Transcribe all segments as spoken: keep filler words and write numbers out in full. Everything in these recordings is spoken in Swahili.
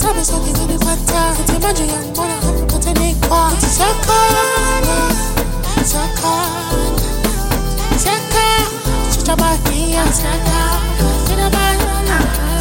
Sabe só que vale quatro. Te mande yang mona ham kote ne kwa. Saka, saka, saka. Chucha bahia saka. Kina bahia.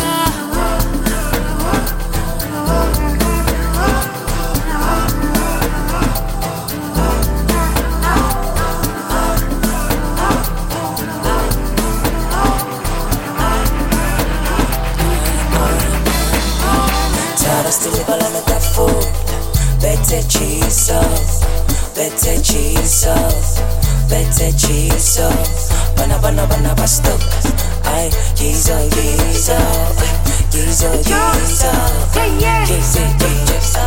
Stiliva la metaphor, bete chiso, bete chiso, bete chiso, bana bana bana basto, ay gizo gizo, gizo gizo, gizo gizo.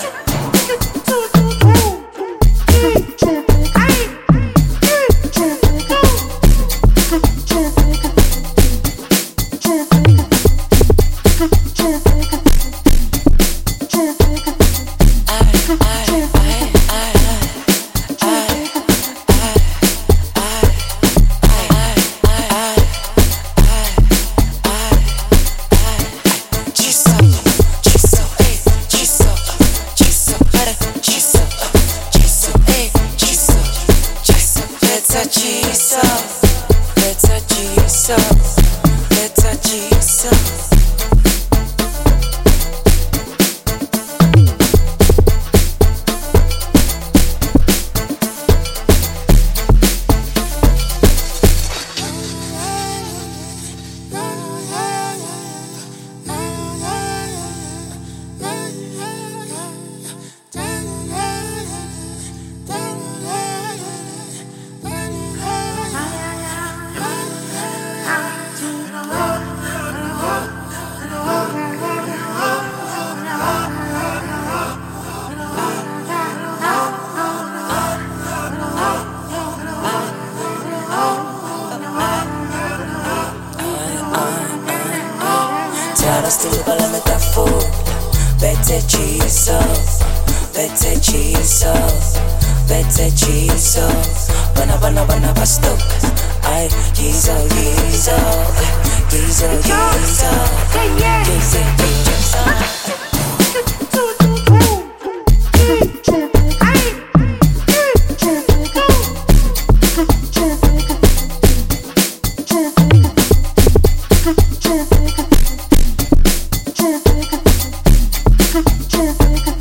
Stiliva la metaphor, bete chiso, bete chiso, bete chiso, bana bana bana basto, ay gizo gizo, gizo gizo, gizo gizo. Thank you.